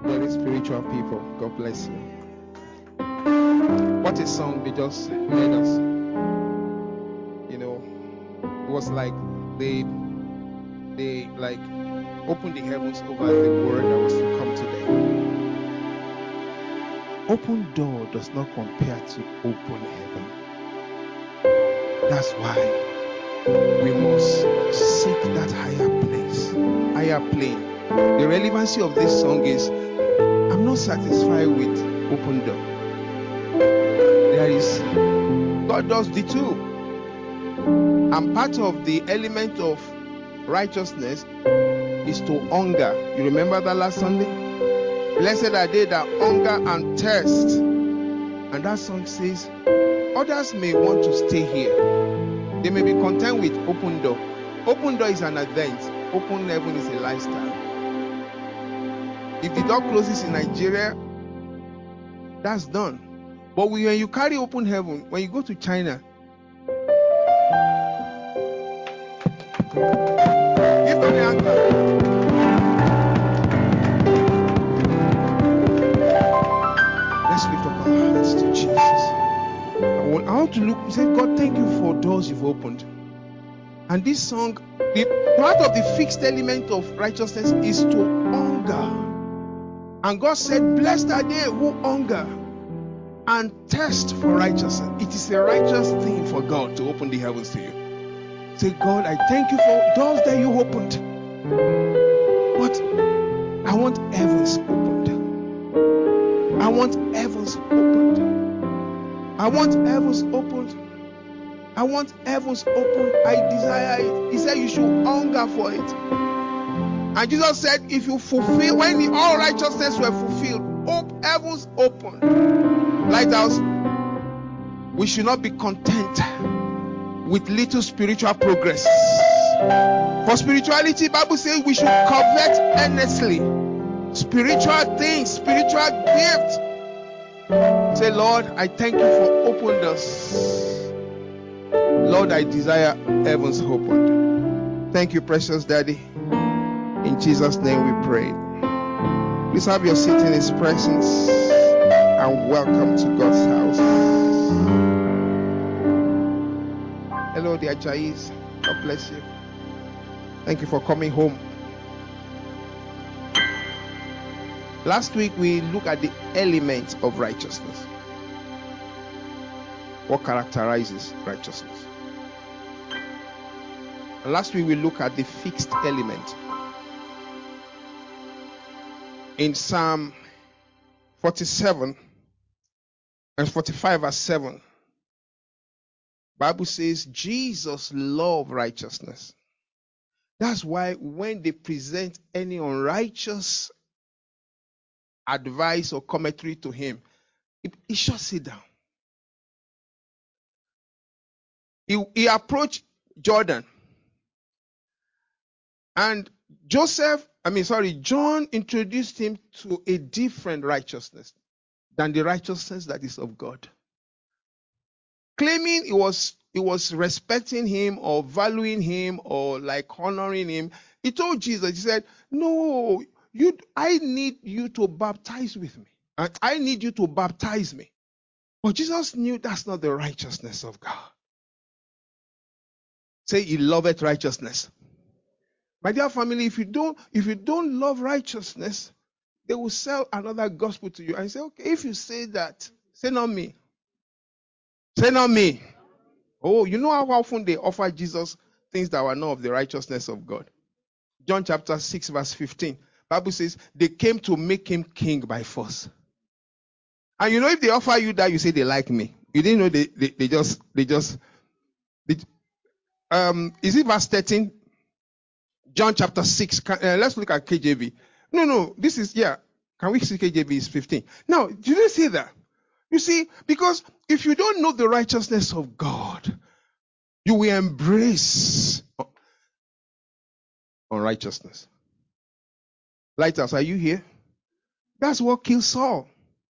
Very spiritual people. God bless you. What a song they just made us. You know, it was like they like opened the heavens over the word that was to come today. Open door does not compare to open heaven. That's why we must seek that higher place, higher plane. The relevancy of this song is, I'm not satisfied with open door. There is, God does the two. And part of the element of righteousness is to hunger. You remember that last Sunday? Blessed are they that hunger and thirst. And that song says, others may want to stay here. They may be content with open door. Open door is an event. Open heaven is a lifestyle. If the door closes in Nigeria, that's done. But when you carry open heaven, when you go to China, give them the answer. Let's lift up our hands to Jesus. I want to look. You said, God, thank you for doors you've opened. And this song, the part of the fixed element of righteousness is to hunger. And God said, blessed are they who hunger and thirst for righteousness. It is a righteous thing for God to open the heavens to you. Say, God, I thank you for doors that you opened. But I want heavens opened. I want heavens opened. I want heavens opened. I want heavens opened. I desire it. He said you should hunger for it. And Jesus said, if you fulfill, when all righteousness were fulfilled, heavens opened. Lighthouse, we should not be content with little spiritual progress. For spirituality, Bible says we should covet earnestly spiritual things, spiritual gifts. Say, Lord, I thank you for open doors. Lord, I desire heavens opened. Thank you, precious Daddy. In Jesus' name we pray. Please have your seat in His presence and welcome to God's house. Hello, dear Jais. God bless you. Thank you for coming home. Last week we looked at the elements of righteousness. What characterizes righteousness? And last week we looked at the fixed element. In Psalm 47 and 45 verse 7, Bible says Jesus loved righteousness. That's why when they present any unrighteous advice or commentary to him, he shuts it down. He approached Jordan, and John introduced him to a different righteousness than the righteousness that is of God. Claiming he was respecting him or valuing him or like honoring him, he told Jesus, he said, no, I need you to baptize with me. I need you to baptize me. But Jesus knew that's not the righteousness of God. Say, he loveth righteousness. My dear family, if you don't love righteousness, they will sell another gospel to you. And say, okay, if you say that, say not me. Say not me. Oh, you know how often they offer Jesus things that were not of the righteousness of God. John chapter 6 verse 15. Bible says they came to make him king by force. And you know, if they offer you that, you say they like me. You didn't know they just is it verse 13? John chapter 6. Let's look at KJV. No, this is, can we see KJV is 15? Now, did you see that? You see, because if you don't know the righteousness of God, you will embrace unrighteousness. Lighthouse, are you here? That's what killed Saul.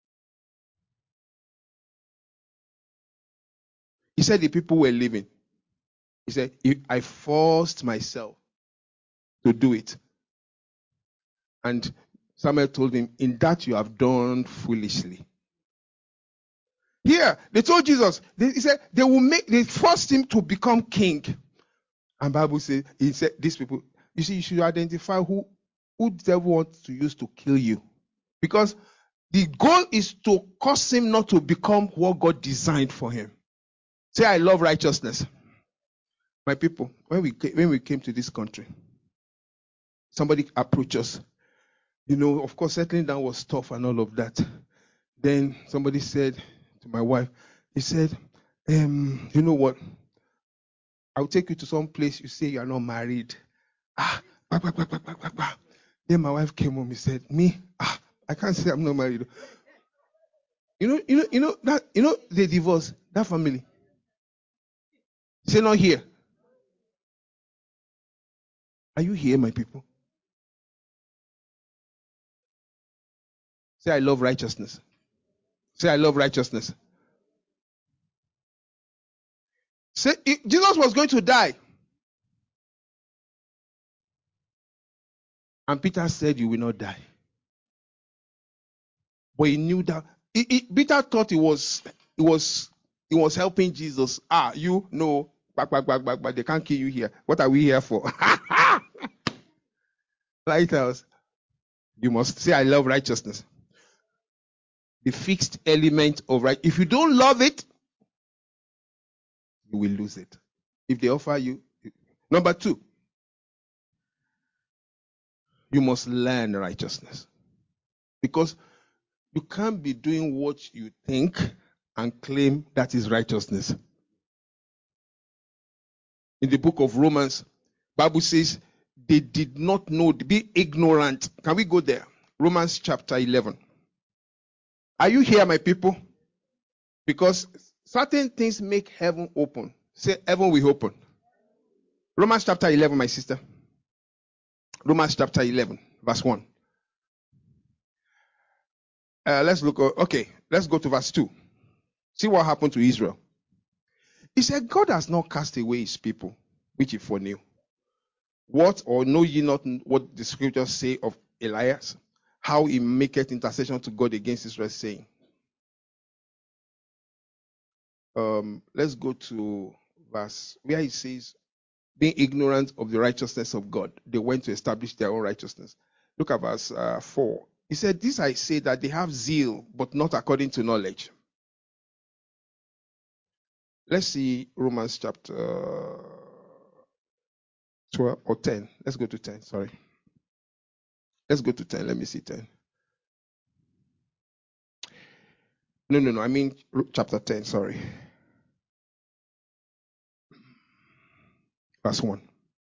He said the people were living. He said, I forced myself to do it. And Samuel told him, in that you have done foolishly. Here, they told Jesus, he said, they forced him to become king. And Bible says, he said, these people, you see, you should identify who the devil wants to use to kill you. Because the goal is to cause him not to become what God designed for him. Say, I love righteousness. My people, when we came to this country, somebody approached us. Of course, settling down was tough and all of that. Then somebody said to my wife, he said, you know what? I'll take you to some place you say you are not married. Then my wife came home and said, I can't say I'm not married. They divorced, that family. Say not here. Are you here, my people? Say, I love righteousness. Say, I love righteousness. Say, Jesus was going to die. And Peter said, you will not die. But he knew that. Peter thought he was helping Jesus. But they can't kill you here. What are we here for? Lighthouse. You must say, I love righteousness. The fixed element of right. If you don't love it, you will lose it. If they offer you. Number 2, you must learn righteousness. Because you can't be doing what you think and claim that is righteousness. In the book of Romans, Bible says they did not know, be ignorant. Can we go there? Romans chapter 11. Are you here, my people? Because certain things make heaven open. Say, heaven will open. Romans chapter 11, my sister. Romans chapter 11, verse 1. Let's look. Okay, let's go to verse 2. See what happened to Israel. He said, God has not cast away his people, which he foreknew. What, or know ye not what the scriptures say of Elias? How he maketh intercession to God against Israel, saying. Let's go to verse where he says, being ignorant of the righteousness of God, they went to establish their own righteousness. Look at verse 4. He said, this I say that they have zeal, but not according to knowledge. Let's see Romans chapter 12 or 10. Let's go to 10. Sorry. Let's go to 10. Let me see 10. No. I mean chapter 10. Sorry. Verse 1.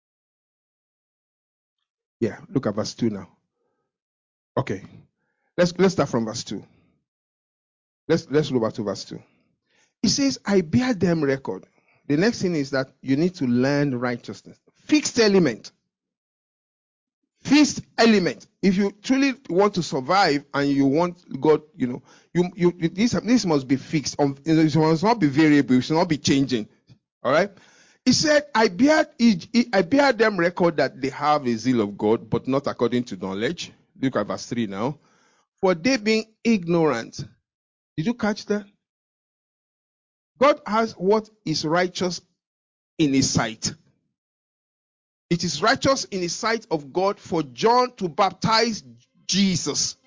Yeah, look at verse 2 now. Okay. Let's start from verse 2. Let's go back to verse 2. It says, I bear them record. The next thing is that you need to learn righteousness. Fixed element. Fixed element. If you truly want to survive and you want God, this must be fixed. It must not be variable. It should not be changing. All right. He said, I bear them record that they have a zeal of God, but not according to knowledge. Look at verse 3 now. For they being ignorant. Did you catch that? God has what is righteous in his sight. It is righteous in the sight of God for John to baptize Jesus.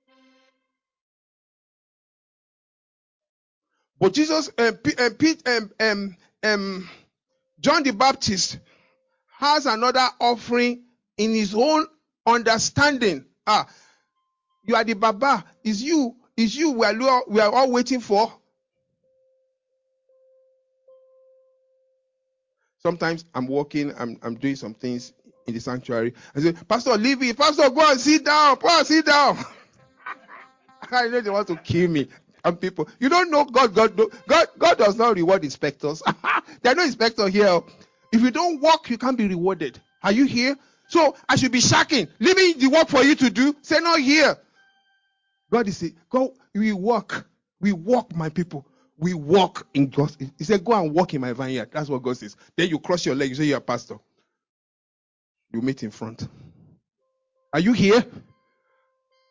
But Jesus, John the Baptist has another offering in his own understanding. You are the Baba. Is you we are all waiting for. Sometimes I'm walking, I'm doing some things in the sanctuary. I say, Pastor, leave it. Pastor, go and sit down. Go and sit down. I know they want to kill me. And people, you don't know God does not reward inspectors. There are no inspector here. If you don't work, you can't be rewarded. Are you here? So I should be shacking, leaving the work for you to do. Say not here. God is saying, go, we walk. We walk, my people. We walk in God. He said, go and walk in my vineyard. That's what God says. Then you cross your leg. You say you're a pastor. You meet in front. Are you here?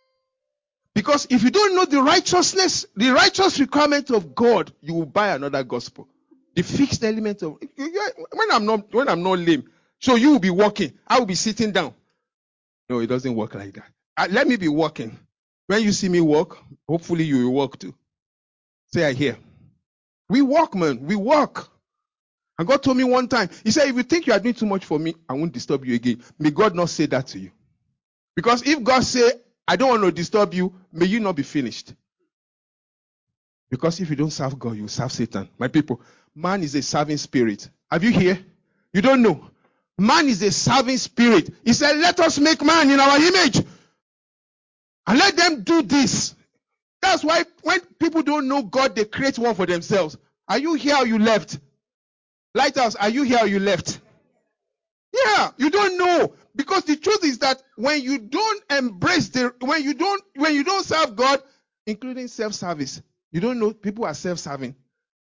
Because if you don't know the righteous requirement of God, you will buy another gospel. The fixed element of when I'm not lame, so you will be walking, I will be sitting down. No, it doesn't work like that. Let me be walking. When you see me walk, hopefully you will walk too. Say I hear. We walk, man. We walk. And God told me one time, He said, if you think you are doing too much for me, I won't disturb you again. May God not say that to you. Because if God say, I don't want to disturb you, may you not be finished. Because if you don't serve God, you serve Satan. My people, man is a serving spirit. Have you heard? You don't know. Man is a serving spirit. He said, let us make man in our image. And let them do this. That's why when people don't know God, they create one for themselves. Are you here or you left? Lighthouse, are you here or you left? Yeah, you don't know. Because the truth is that when you don't embrace when you don't serve God, including self-service, you don't know people are self-serving.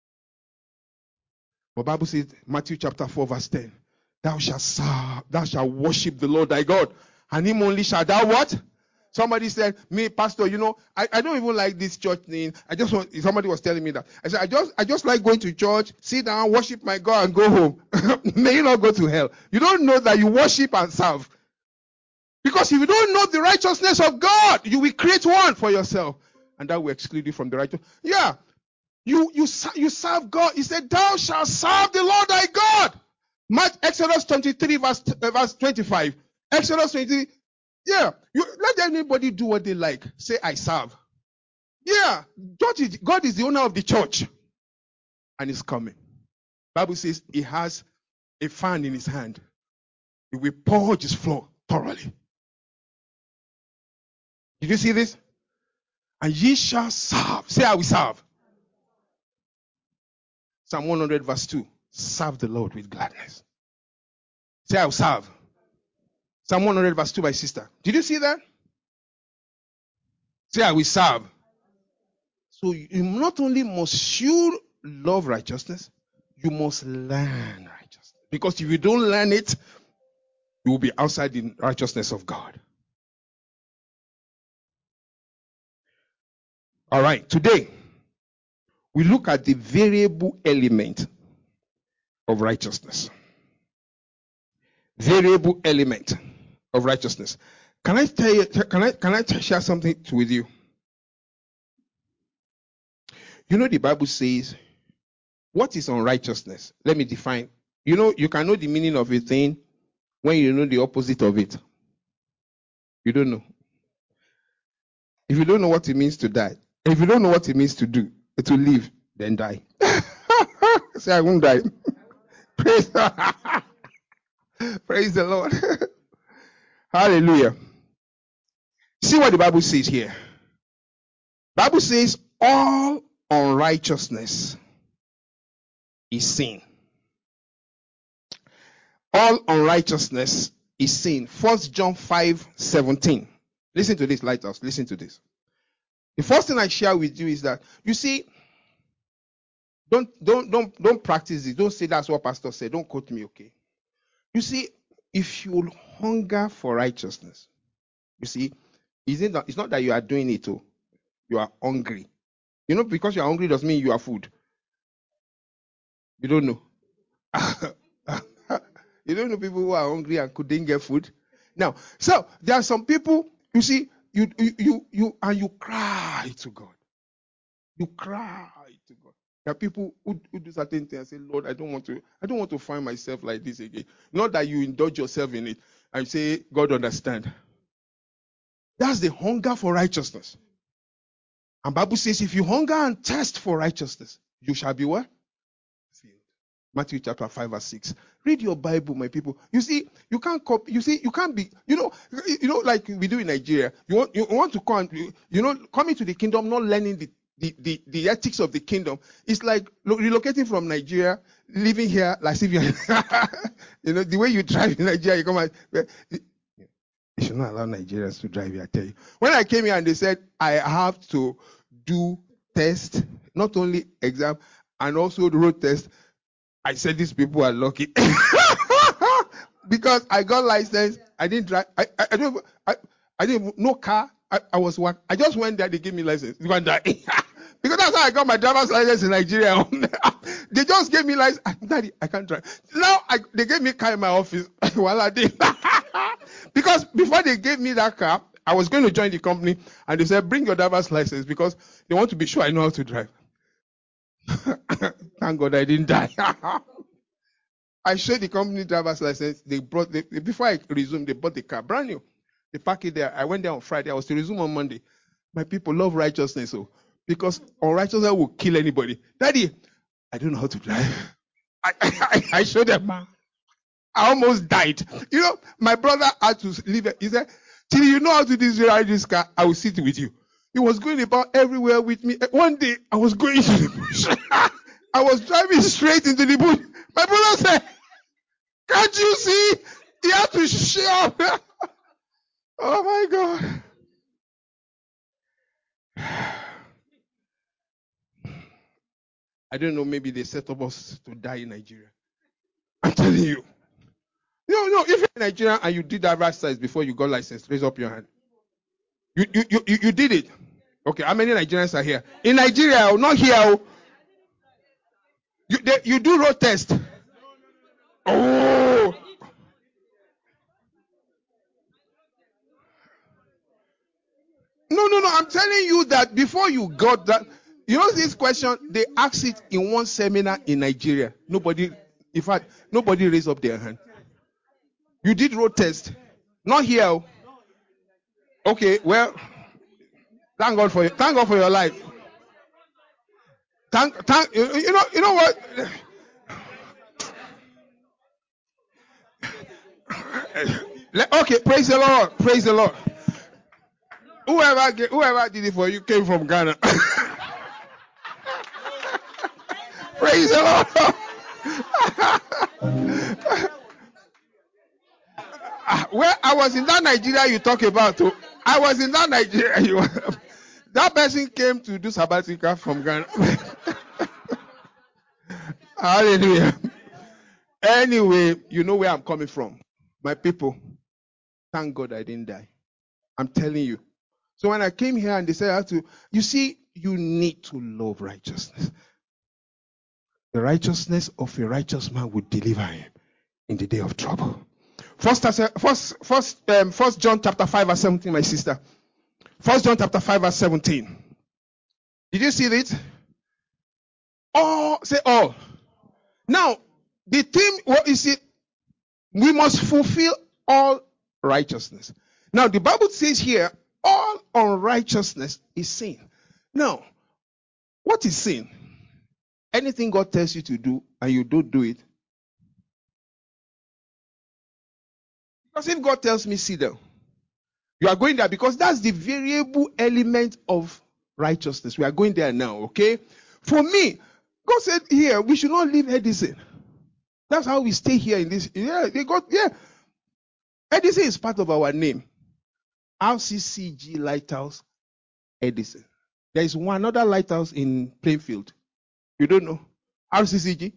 The Bible says, Matthew chapter 4, verse 10, thou shalt worship the Lord thy God, and him only shalt thou what? Somebody said, me, pastor, I don't even like this church name. Somebody was telling me that. I said, I just like going to church, sit down, worship my God, and go home. May you not go to hell. You don't know that you worship and serve. Because if you don't know the righteousness of God, you will create one for yourself. And that will exclude you from the righteous. Yeah. You serve God. He said, thou shalt serve the Lord thy God. Exodus 23, verse 25. Exodus 23. Yeah. Let anybody do what they like. Say, I serve. Yeah. God is the owner of the church. And he's coming. Bible says he has a fan in his hand. He will purge his floor thoroughly. Did you see this? And ye shall serve. Say, I will serve. Psalm 100 verse 2. Serve the Lord with gladness. Say, I will serve. Psalm 100 verse 2, my sister. Did you see that? Say, I will serve. So you not only must you love righteousness, you must learn righteousness. Because if you don't learn it, you will be outside the righteousness of God. All right, today we look at the variable element of righteousness. Variable element of righteousness. Can I tell you? Can I share something with you? You know the Bible says, what is unrighteousness? Let me define. You can know the meaning of a thing when you know the opposite of it. You don't know. If you don't know what it means to die, if you don't know what it means to do, to live, then die. Say, I won't die. Praise, praise the Lord. Hallelujah. See what the Bible says here. Bible says all unrighteousness is sin. All unrighteousness is sin. 1 John 5:17. Listen to this, Lighthouse. Listen to this. The first thing I share with you is that, you see, don't practice it. Don't say that's what pastor said. Don't quote me, okay? You see, if you hunger for righteousness, you see, it's not that you are doing it, oh, you are hungry. Because you are hungry doesn't mean you are food. You don't know. You don't know people who are hungry and couldn't get food. Now, so there are some people, you see, you cry to God. You cry to God. There are people who do certain things and say, Lord, I don't want to find myself like this again. Not that you indulge yourself in it and say, God understand. That's the hunger for righteousness. And Bible says, if you hunger and thirst for righteousness, you shall be what? Filled. Matthew chapter 5 verse 6. Read your Bible, my people. You see, you can't be, like we do in Nigeria. You want to come, coming to the kingdom, not learning the ethics of the kingdom. It's like relocating from Nigeria, living here, like if you're, the way you drive in Nigeria, you come out. You should not allow Nigerians to drive here, I tell you. When I came here and they said I have to do test, not only exam, and also the road test, I said these people are lucky. Because I got license, I didn't drive, I didn't no car, I just went there, they gave me license. You want that? Because that's how I got my driver's license in Nigeria. They just gave me license. Daddy, I can't drive. Now they gave me a car in my office while I did. Because before they gave me that car, I was going to join the company and they said, bring your driver's license because they want to be sure I know how to drive. Thank God I didn't die. I showed the company driver's license. Before I resumed, they bought the car brand new. They parked it there. I went there on Friday. I was to resume on Monday. My people love righteousness, because unrighteousness will kill anybody. Daddy, I don't know how to drive. I showed them. I almost died. My brother had to leave it. He said, till you know how to ride this car, I will sit with you. He was going about everywhere with me. One day, I was going into the bush. I was driving straight into the bush. My brother said, can't you see? He had to shout. Oh my God. I don't know, maybe they set up us to die in Nigeria. I'm telling you. No, if you're Nigerian and you did that exercise before you got licensed, raise up your hand. You did it. Okay, how many Nigerians are here? In Nigeria, not here. You do road test. Oh. No. I'm telling you that before you got that, this question, they asked it in one seminar in Nigeria. Nobody raised up their hand. You did road test. Not here. Okay, well, thank God for your life. You know what? Okay, praise the Lord. Praise the Lord. Whoever did it for you came from Ghana. Praise the Lord. Well, I was in that Nigeria you talk about. I was in that Nigeria. That person came to do sabbatical from Ghana. Hallelujah. Anyway, you know where I'm coming from. My people, thank God I didn't die. I'm telling you. So when I came here and they said, you see, you need to love righteousness. The righteousness of a righteous man would deliver him in the day of trouble. First John chapter 5 verse 17, my sister. First John chapter 5 verse 17. Did you see it? All, say all. Now, the theme, what is it? We must fulfill all righteousness. Now, the Bible says here, all unrighteousness is sin. Now, what is sin? Anything God tells you to do and you don't do it. Because if God tells me sit down, you are going there because that's the variable element of righteousness. We are going there now, okay? For me, God said here, we should not leave Edison. That's how we stay here in this. Edison is part of our name. RCCG Lighthouse Edison. There is one other lighthouse in Plainfield. You don't know? RCCG?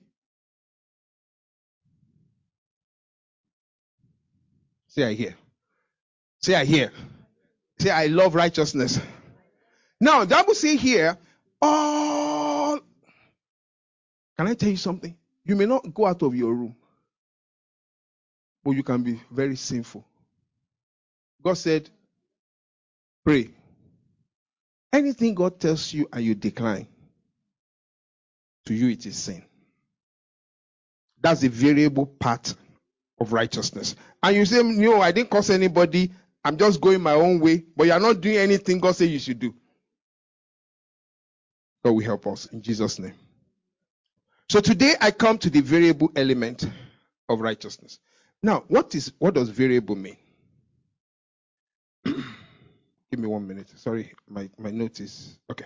Say I hear. Say I hear. Say I love righteousness. Now, that will say here, all. Can I tell you something? You may not go out of your room, but you can be very sinful. God said, pray. Anything God tells you and you decline, to you it is sin. That's the variable part of righteousness. And you say, no, I didn't curse anybody. I'm just going my own way. But you're not doing anything God said you should do. God will help us in Jesus' name. So today I come to the variable element of righteousness. Now, what does variable mean? Give me 1 minute. Sorry, my note is okay.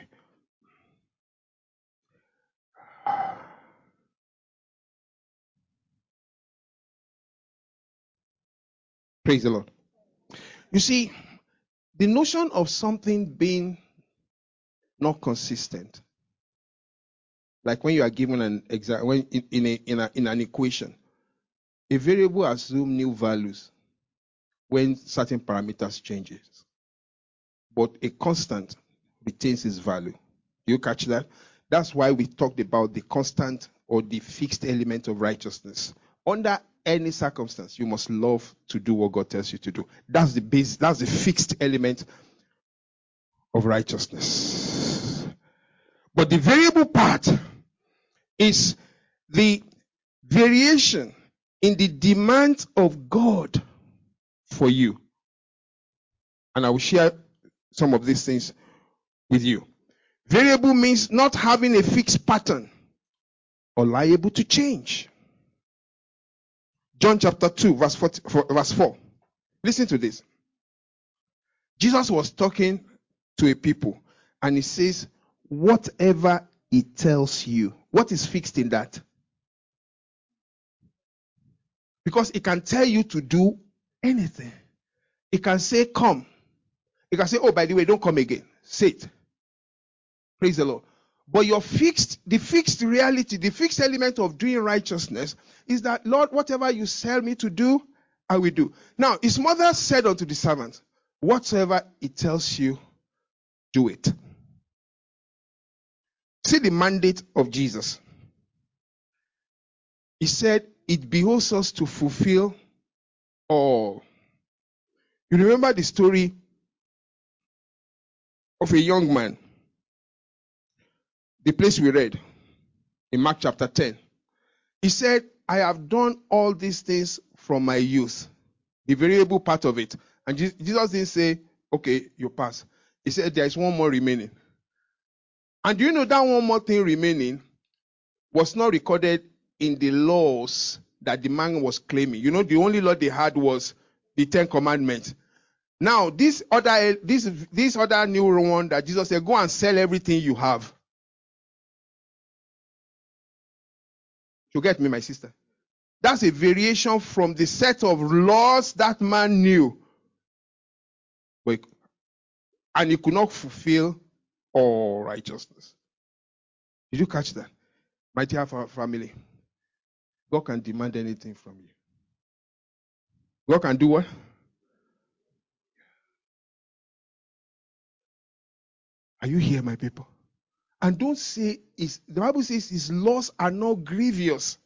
Praise the Lord. You see, the notion of something being not consistent, like when you are given an example, when in an equation, a variable assumes new values when certain parameters changes. but a constant retains its value. Do you catch that? That's why we talked about the constant or the fixed element of righteousness. Under any circumstance, you must love to do what God tells you to do. That's the base, that's the fixed element of righteousness. But the variable part is the variation in the demands of God for you. And I will share some of these things with you. Variable means not having a fixed pattern or liable to change. John chapter 2, verse 4. Listen to this. Jesus was talking to a people and he says, whatever he tells you. What is fixed in that? Because it can tell you to do anything. It can say, come. It can say, oh, by the way, don't come again. Say it. Praise the Lord. But the fixed reality, the fixed element of doing righteousness is that, Lord, whatever you tell me to do, I will do. Now, his mother said unto the servant, whatsoever he tells you, do it. See the mandate of Jesus. He said, it behoves us to fulfill all. You remember the story of a young man, the place we read in Mark chapter 10. He said, I have done all these things from my youth. The variable part of it. And Jesus didn't say, okay, you pass. He said, there is one more remaining. And do you know that one more thing remaining was not recorded in the laws that the man was claiming? You know, the only law they had was the 10 Commandments. Now, this other new one that Jesus said, go and sell everything you have. You get me, my sister? That's a variation from the set of laws that man knew. And he could not fulfill all righteousness. Did you catch that? My dear family, God can demand anything from you. God can do what? Are you here, my people? And don't say, the Bible says his laws are not grievous.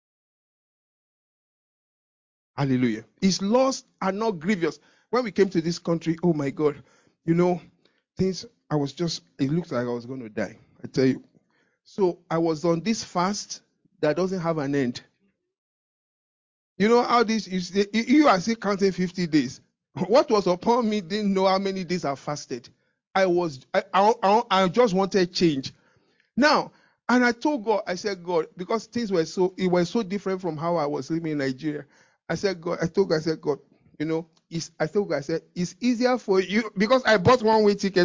Hallelujah. His laws are not grievous. When we came to this country, oh my God, you know, it looked like I was going to die. I tell you. So I was on this fast that doesn't have an end. You know how you are still counting 50 days. What was upon me didn't know how many days I fasted. I just wanted change. Now, and I told God, I said, God, because things were so different from how I was living in Nigeria. I said, God, you know, it's easier for you because I bought one-way ticket.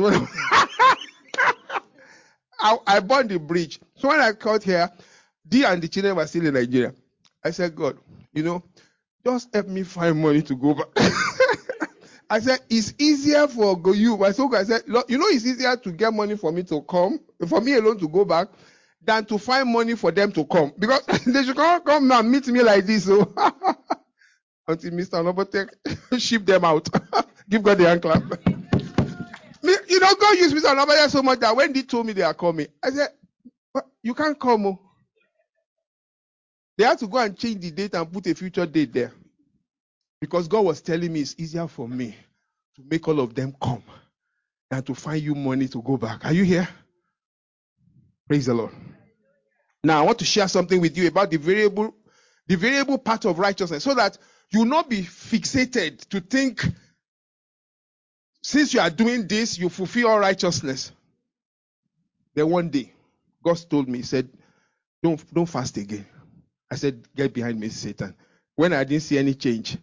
I bought the bridge. So when I got here, Dee and the children were still in Nigeria. I said, God, you know, just help me find money to go back. I said, it's easier for you. I said, you know, it's easier to get money for me to come, for me alone to go back, than to find money for them to come. Because they should come now and meet me like this. So until Mr. Nobotek ship them out. Give God the hand clap. You know, God used Mr. Nobotek so much that when they told me they are coming, I said, you can't come. Oh. They had to go and change the date and put a future date there. Because God was telling me it's easier for me to make all of them come than to find you money to go back. Are you here? Praise the Lord. Now, I want to share something with you about the variable part of righteousness so that you will not be fixated to think, since you are doing this, you fulfill all righteousness. Then one day, God told me, he said, don't fast again. I said, get behind me, Satan. When I didn't see any change,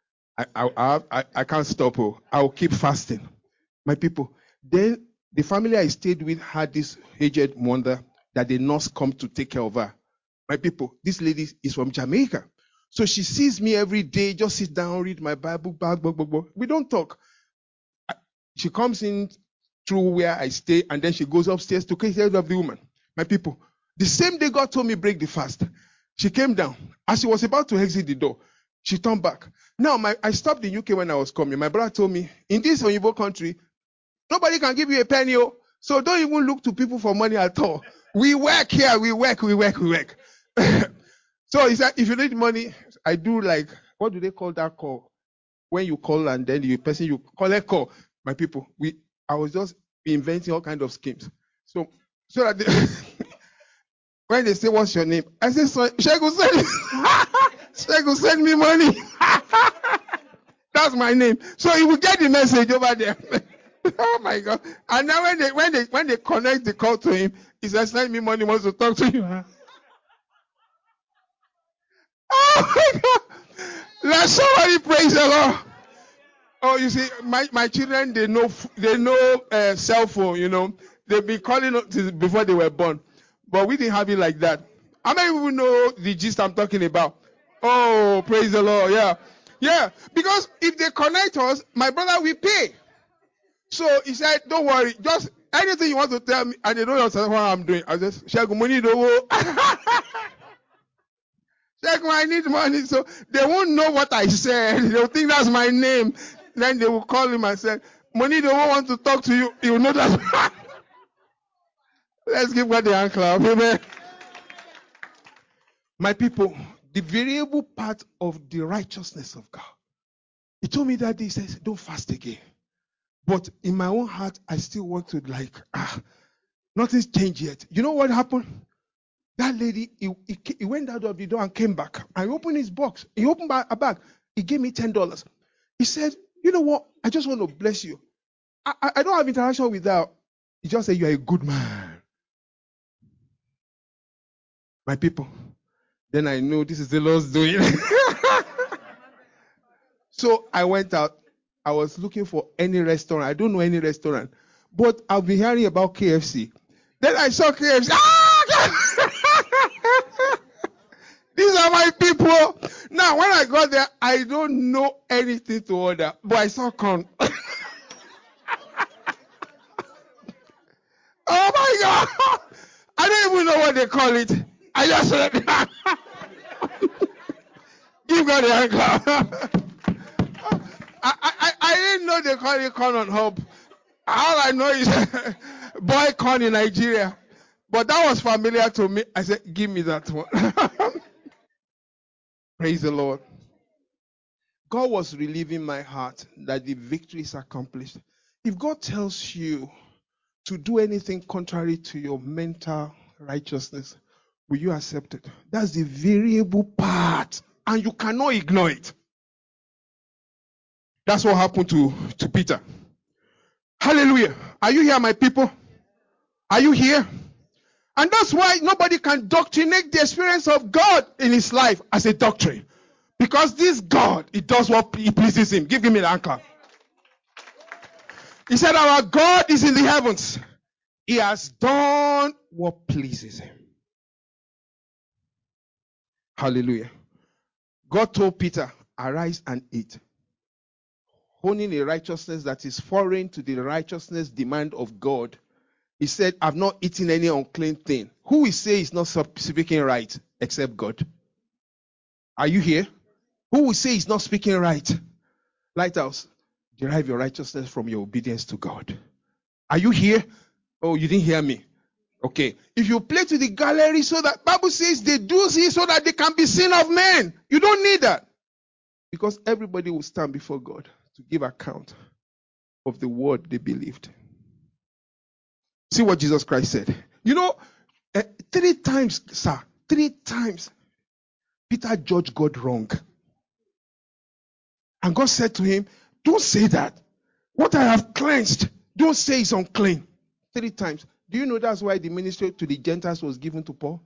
I can't stop. I'll keep fasting. My people. Then the family I stayed with had this aged mother that the nurse come to take care of her. My people, this lady is from Jamaica. So she sees me every day, just sit down, read my Bible, we don't talk. She comes in through where I stay, and then she goes upstairs to take care of the woman. My people, the same day God told me break the fast, she came down. As she was about to exit the door, she turned back. Now, I stopped in UK when I was coming. My brother told me, in this Oyibo country, Nobody can give you a penny. Oh. So don't even look to people for money at all. We work here. We work. So he said, if you need money, I do like, what do they call that call? When you call and then the person you collect call. My people, I was just inventing all kinds of schemes. So that when they say, what's your name? I say, Shegun, send me money. That's my name. So he will get the message over there. Oh my God. And now when they connect the call to him, he says, send me money, wants to talk to you. Oh my God. Let somebody praise the Lord. Oh, you see, my children, they know cell phone, you know. They've been calling before they were born. But we didn't have it like that. How many people know the gist I'm talking about? Oh, praise the Lord. Yeah. Yeah. Because if they connect us, my brother will pay. So he said, don't worry, just anything you want to tell me, and they don't understand what I'm doing. I just, Shegun, money, Shegun, I need money. So they won't know what I said. They'll think that's my name. Then they will call him and say, money, they won't want to talk to you. You will know that. Let's give God the hand clap. Amen. My people, the variable part of the righteousness of God. He told me that day, he says, don't fast again. But in my own heart, I still want to nothing's changed yet. You know what happened? That lady, he went out of the door and came back. I opened his box. He opened a bag. He gave me $10. He said, you know what? I just want to bless you. I don't have interaction with that. He just said, you are a good man. My people. Then I know this is the Lord's doing. So I went out. I was looking for any restaurant. I don't know any restaurant. But I've been hearing about KFC. Then I saw KFC. These are my people. Now, when I got there, I don't know anything to order. But I saw corn. Oh my God. I don't even know what they call it. I just said, give God the hand clap. I didn't know they call it corn on hob. All I know is boy corn in Nigeria. But that was familiar to me. I said, give me that one. Praise the Lord. God was relieving my heart that the victory is accomplished. If God tells you to do anything contrary to your mental righteousness, will you accept it? That's the variable part. And you cannot ignore it. That's what happened to Peter. Hallelujah. Are you here, my people? Are you here? And that's why nobody can doctrinate the experience of God in his life as a doctrine. Because this God, he does what he pleases him. Give me the anchor. He said, our God is in the heavens. He has done what pleases him. Hallelujah. God told Peter, arise and eat. Honing a righteousness that is foreign to the righteousness demand of God. He said, I've not eaten any unclean thing. Who will say is not speaking right except God? Are you here? Who will say he's not speaking right? Lighthouse, derive your righteousness from your obedience to God. Are you here? Oh, you didn't hear me. Okay. If you play to the gallery so that Bible says they do see so that they can be seen of men. You don't need that. Because everybody will stand before God to give account of the word they believed. See what Jesus Christ said. You know, 3 times, sir, 3 times, Peter judged God wrong. And God said to him, don't say that. What I have cleansed, don't say it's unclean. 3 times. Do you know that's why the ministry to the Gentiles was given to Paul?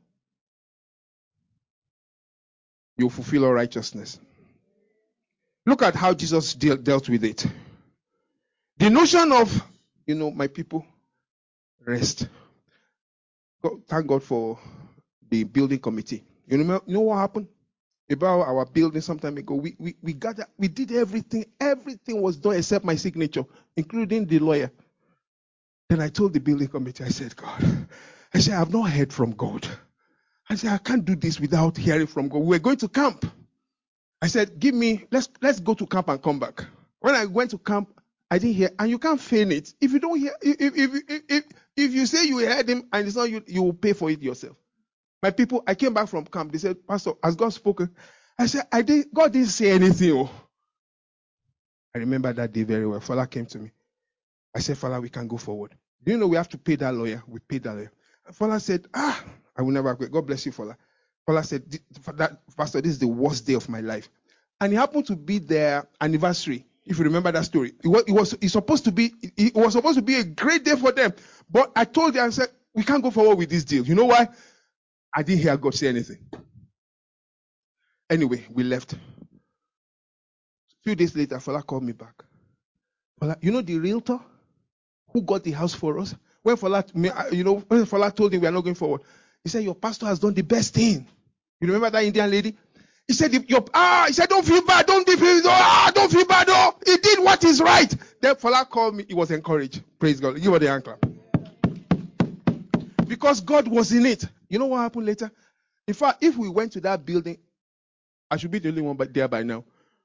You'll fulfill all righteousness. Look at how Jesus dealt with it. The notion of, my people, rest. Thank God for the building committee. You know what happened? About our building some time ago. We gathered, we did everything. Everything was done except my signature, including the lawyer. Then I told the building committee, I said, God, I've not heard from God. I said, I can't do this without hearing from God. We're going to camp. I said, let's go to camp and come back. When I went to camp, I didn't hear. And you can't feign it. If you don't hear, if you say you heard him and it's not you, you will pay for it yourself. My people, I came back from camp. They said, Pastor, has God spoken? I said, God didn't say anything. Oh. I remember that day very well. Father came to me. I said, Father, we can go forward. Do you know we have to pay that lawyer? We paid that lawyer. And Father said, I will never quit. God bless you, Father. Father said, Pastor, this is the worst day of my life. And it happened to be their anniversary. If you remember that story, it was supposed to be a great day for them. But I told them, I said, we can't go forward with this deal. You know why? I didn't hear God say anything. Anyway, we left. A few days later, Father called me back. Father, you know the realtor who got the house for us? When Father told him we are not going forward, he said, your pastor has done the best thing. You remember that Indian lady? He said, he said, don't feel bad, don't feel bad, oh, he did what is right. Then Father called me, he was encouraged. Praise God. Give her the hand clap. Because God was in it. You know what happened later? In fact, if we went to that building, I should be the only one there by now.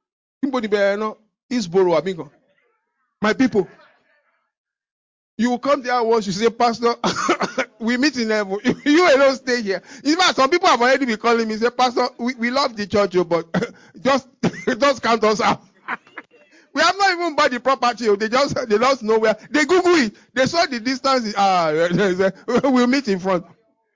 My people, you will come there once, you say, Pastor, we meet in heaven. You alone stay here. In fact, some people have already been calling me, say, Pastor, we love the church, but just count us out. We have not even bought the property. They just know where. They Google it. They saw the distance. We'll meet in front.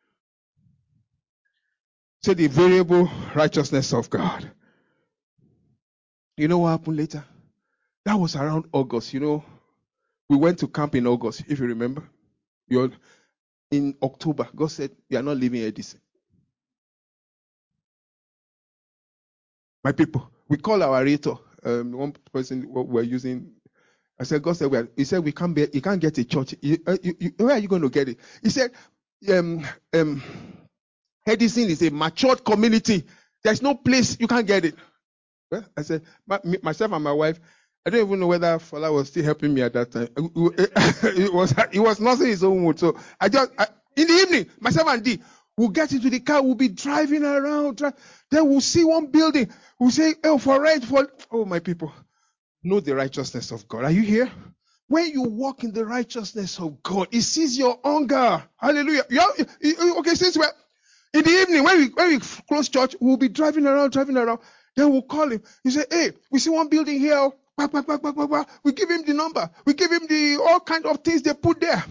So the variable righteousness of God. You know what happened later? That was around August. You know, we went to camp in August, if you remember. In October, God said, you are not leaving Edison. My people, we call our realtor. One person we're using. I said, God said, he said, you can't get a church. Where are you going to get it? He said, Edison is a matured community. There's no place you can't get it. Well, I said, myself and my wife, I don't even know whether Fala was still helping me at that time. He was nursing his own wound. So in the evening, myself and Dee will get into the car, we'll be driving around. Then we'll see one building. We'll say, oh, my people, know the righteousness of God. Are you here? When you walk in the righteousness of God, it sees your hunger. Hallelujah. Okay, since we're in the evening, when we close church, we'll be driving around. Then we'll call him. He say, hey, we see one building here. We give him the number. We give him the all kind of things they put there.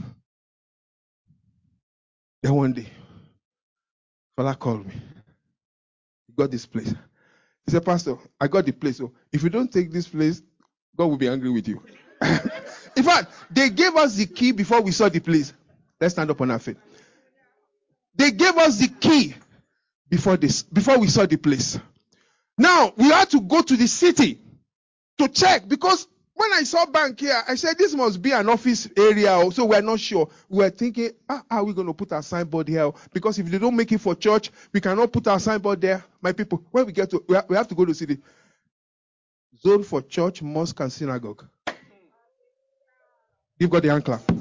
Then one day, Fala called me. He got this place. He said, Pastor, I got the place. So if you don't take this place, God will be angry with you. In fact, they gave us the key before we saw the place. Let's stand up on our feet. They gave us the key before we saw the place. Now, we had to go to the city to check, because when I saw bank here, I said this must be an office area, so we're not sure. We were thinking, how are we going to put our signboard here? Because if they don't make it for church, we cannot put our signboard there. My people, when we get to, we have to go to the city. Zone for church, mosque, and synagogue. Give God the hand clap.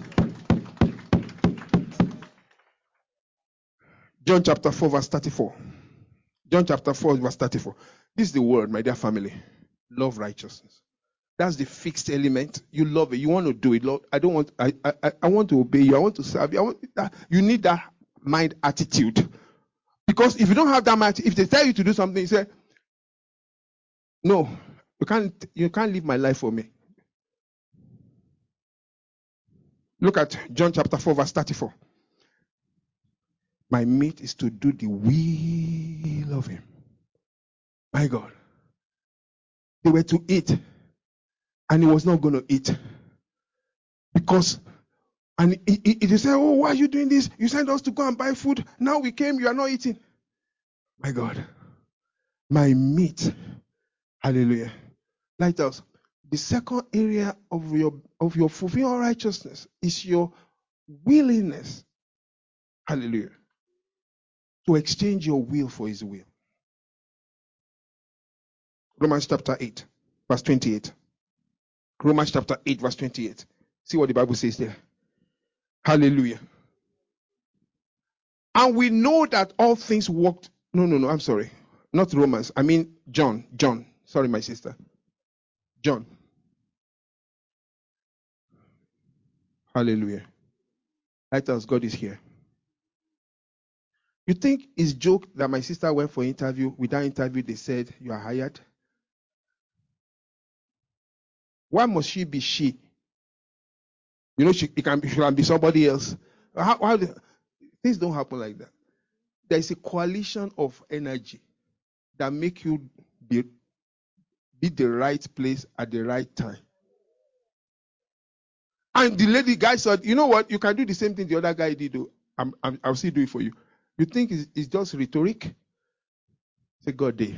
John chapter 4, verse 34. John chapter 4, verse 34. This is the word, my dear family. Love righteousness. That's the fixed element. You love it. You want to do it. Lord, I want to obey you. I want to serve you. You need that mind attitude. Because if you don't have that mind, if they tell you to do something, you say, no, you can't live my life for me. Look at John chapter 4, verse 34. My meat is to do the will of him. My God. They were to eat, and he was not going to eat. Because, and he said, oh, why are you doing this? You sent us to go and buy food. Now we came, you are not eating. My God. My meat. Hallelujah. Lighthouse. The second area of your fulfilling righteousness is your willingness. Hallelujah. To exchange your will for his will. Romans chapter 8, verse 28. Romans chapter 8, verse 28. See what the Bible says there. Hallelujah. And we know that all things worked. No, I'm sorry. Not Romans. I mean John. Sorry, my sister. John. Hallelujah. Lighthouse, God is here. You think it's joke that my sister went for interview? With that interview, they said, you are hired? Why must she be she? You know, she can be somebody else. Things don't happen like that. There is a coalition of energy that make you be the right place at the right time. And the guy said, you know what? You can do the same thing the other guy did. I'll still do it for you. You think it's just rhetoric? Say, God, day.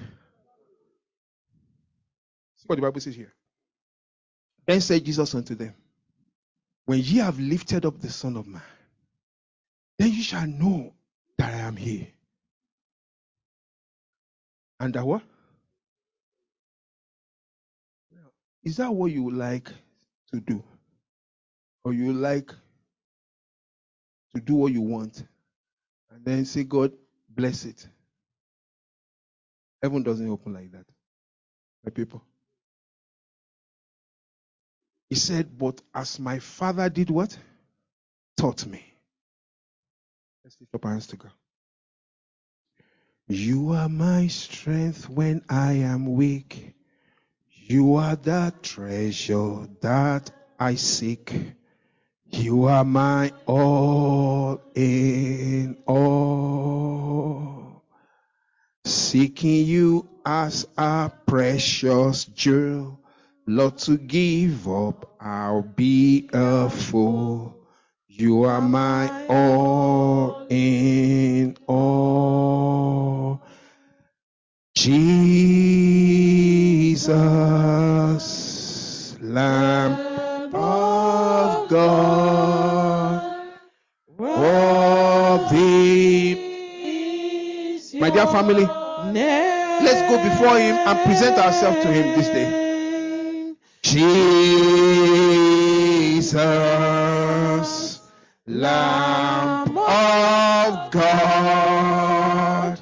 See what the Bible says here. Then said Jesus unto them, when ye have lifted up the Son of Man, then you shall know that I am here. And that what? Is that what you would like to do? Or you like to do what you want? And then say, God, bless it. Heaven doesn't open like that. My people. He said, but as my Father did what? Taught me. Let's lift up our hands to God. You are my strength when I am weak. You are the treasure that I seek. You are my all in all. Seeking you as a precious jewel. Lord, to give up, I'll be a fool. You are my all in all. Jesus, Lamb of God, worthy. My dear family, let's go before Him and present ourselves to Him this day. Jesus, Lamb of God,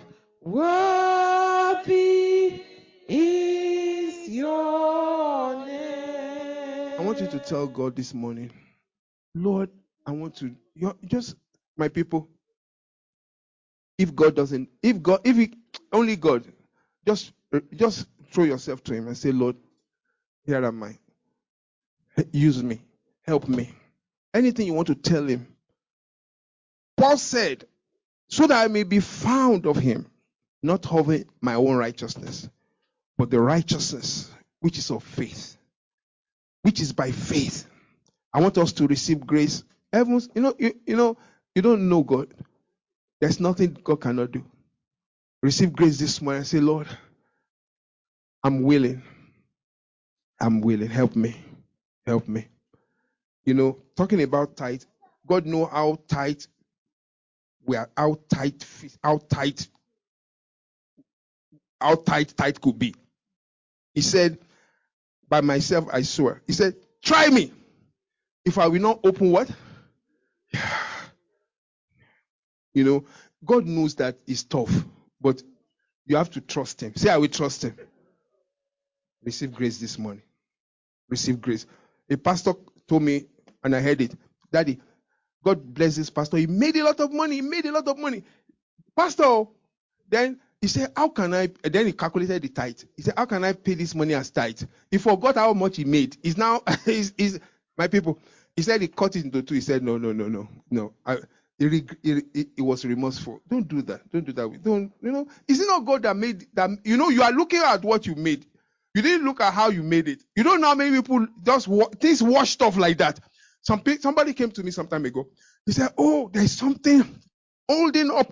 worthy is your name. I want you to tell God this morning, Lord, I want to, just my people, only God, just throw yourself to Him and say, Lord, here am I. Use me. Help me. Anything you want to tell Him. Paul said, so that I may be found of Him, not having my own righteousness, but the righteousness which is of faith, which is by faith. I want us to receive grace. Heavens, you don't know God. There's nothing God cannot do. Receive grace this morning and say, Lord, I'm willing. I'm willing. Help me. Help me. Talking about tithe, God knows how tight we are, how tight could be. He said, by myself I swear. He said, try me. If I will not open what? God knows that it's tough, but you have to trust Him. Say, I will trust Him. Receive grace this morning. Receive grace. A pastor told me, and I heard it, Daddy, God bless this pastor. He made a lot of money. Pastor, then he said, how can I? And then he calculated the tithe. He said, how can I pay this money as tithe? He forgot how much he made. He's now, my people. He said he cut it into two. He said, no. He was remorseful. Don't do that. Don't do that. Is it not God that made that? You are looking at what you made. You didn't look at how you made it. You don't know how many people just things washed off like that. Somebody came to me some time ago. He said, oh, there's something holding up.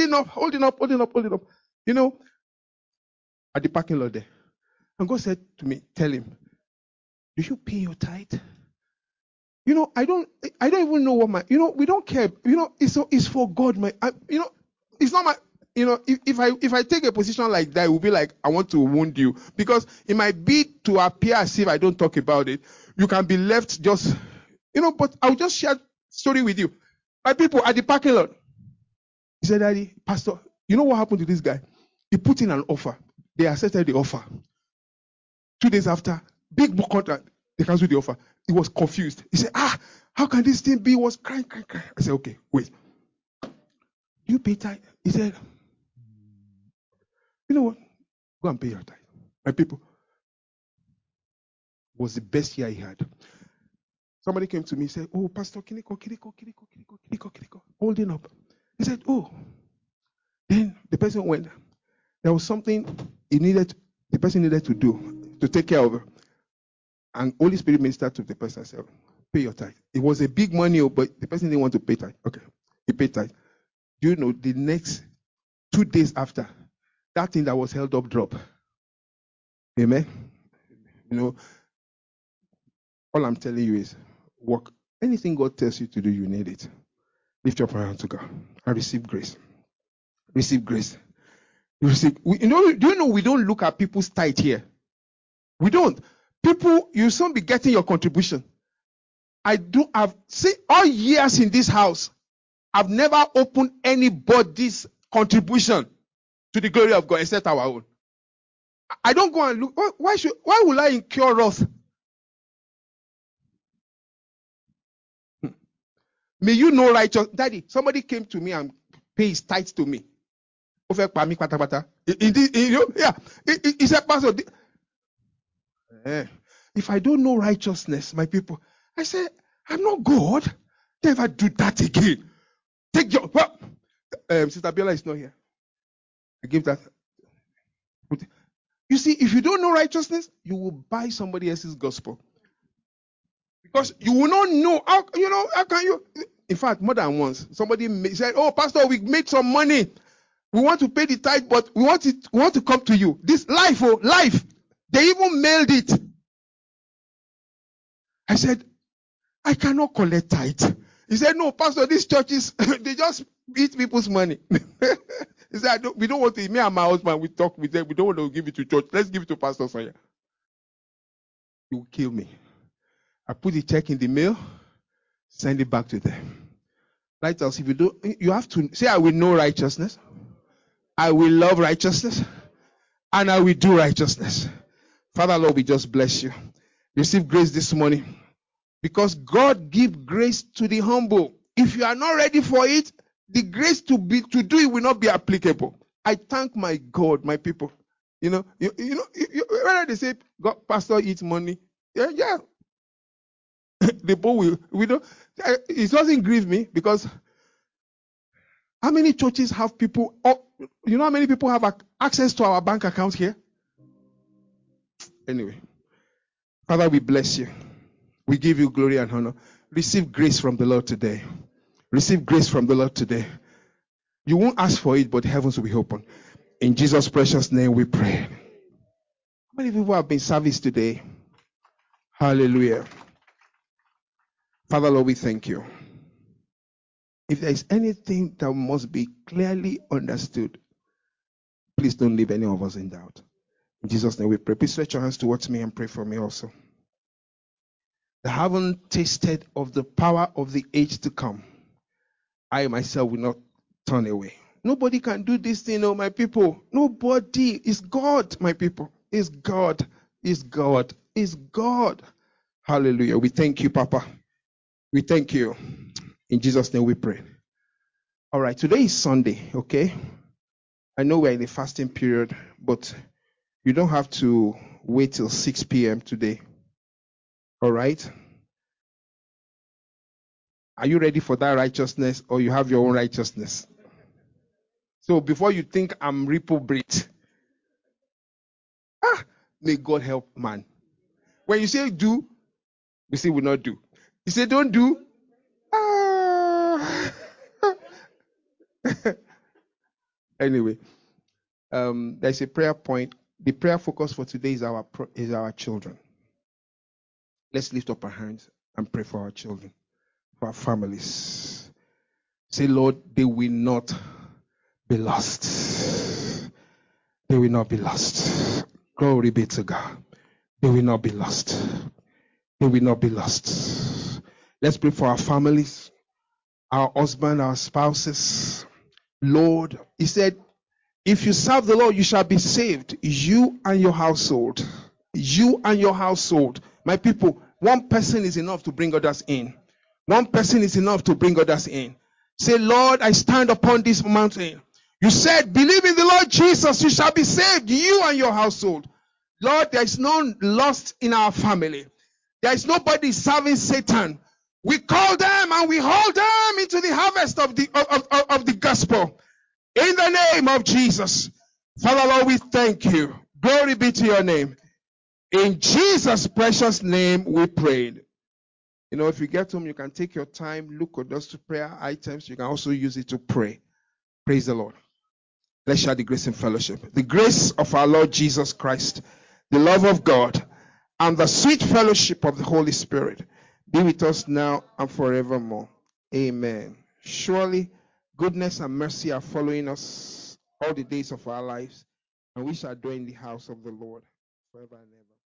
At the parking lot there. And God said to me, tell him, do you pay your tithe? I don't even know what we don't care. It's for God, it's not my, if I take a position like that, it will be like, I want to wound you. Because it might be to appear as if I don't talk about it. You can be left just, but I'll just share story with you. My people at the parking lot. He said, Daddy, Pastor, you know what happened to this guy? He put in an offer. They accepted the offer. 2 days after, big book contract, they canceled the offer. He was confused. He said, How can this thing be? He was crying. I said, okay, wait. You pay tithe? He said, you know what? Go and pay your tithe. My people, it was the best year he had. Somebody came to me and said, oh, Pastor Kiniko, holding up. He said, oh. Then the person went. There was something the person needed to do to take care of her. And Holy Spirit ministered to the person and said, pay your tithe. It was a big money, but the person didn't want to pay tithe. Okay, he paid tithe. Do you know the next 2 days after, that thing that was held up dropped? Amen. You know, all I'm telling you is work. Anything God tells you to do, you need it. Lift your hand to God and receive grace. Receive grace. Do you know we don't look at people's tithe here? We don't. People, you soon be getting your contribution. I've seen all years in this house, I've never opened anybody's contribution to the glory of God except our own. I don't go and look. Why will I incur wrath? May you know righteous. Daddy, somebody came to me and paid his tithe to me. He said, Pastor, if I don't know righteousness, my people, I said, I'm not God. Never do that again. Take your. Sister Biola is not here. I give that. You see, if you don't know righteousness, you will buy somebody else's gospel. Because you will not know. How can you? In fact, more than once, somebody said, oh, Pastor, we made some money. We want to pay the tithe, but we want to come to you. This life. They even mailed it. I said, I cannot collect tithe. He said, no, Pastor, these churches, they just eat people's money. He said, we don't want to, me and my husband, we talk with them. We don't want to give it to church. Let's give it to Pastor Sawyer. He will kill me. I put the check in the mail, send it back to them. Right else, if you do, you have to say, I will know righteousness. I will love righteousness. And I will do righteousness. Father, Lord, we just bless you. Receive grace this morning. Because God gives grace to the humble. If you are not ready for it, the grace to do it will not be applicable. I thank my God, my people. Whether they say God, Pastor eats money, yeah. The boy we don't. It doesn't grieve me because how many churches have people? You know how many people have access to our bank account here? Anyway, Father, we bless you. We give you glory and honor. Receive grace from the Lord today. Receive grace from the Lord today. You won't ask for it, but heavens will be open. In Jesus' precious name we pray. How many people have been serviced today? Hallelujah. Father, Lord, we thank you. If there is anything that must be clearly understood, please don't leave any of us in doubt. In Jesus' name we pray. Please stretch your hands towards me and pray for me also. I haven't tasted of the power of the age to come. I myself will not turn away. Nobody can do this thing, my people. Nobody. It's God, my people. It's God. It's God. It's God. Hallelujah. We thank you, Papa. We thank you. In Jesus' name we pray. All right. Today is Sunday, okay? I know we're in a fasting period, but you don't have to wait till 6 p.m. today. All right? Are you ready for that righteousness or you have your own righteousness? So before you think I'm reprobate, may God help man. When you say do, we say will not do. You say don't do. Anyway, there's a prayer point. The prayer focus for today is our children. Let's lift up our hands and pray for our children, for our families. Say, Lord, they will not be lost. They will not be lost. Glory be to God. They will not be lost. They will not be lost. Let's pray for our families, our husband, our spouses. Lord, he said, if you serve the Lord, you shall be saved. You and your household. You and your household. My people, one person is enough to bring others in. One person is enough to bring others in. Say, Lord, I stand upon this mountain. You said, believe in the Lord Jesus, you shall be saved, you and your household. Lord, there is none lost in our family. There is nobody serving Satan. We call them and we hold them into the harvest of the gospel. In the name of Jesus. Father, Lord, we thank you. Glory be to your name. In Jesus' precious name we prayed. You know, if you get home, you can take your time, look at those prayer items. You can also use it to pray. Praise the Lord. Let's share the grace in fellowship. The grace of our Lord Jesus Christ, the love of God, and the sweet fellowship of the Holy Spirit be with us now and forevermore. Amen. Surely, goodness and mercy are following us all the days of our lives, and we shall dwell in the house of the Lord forever and ever.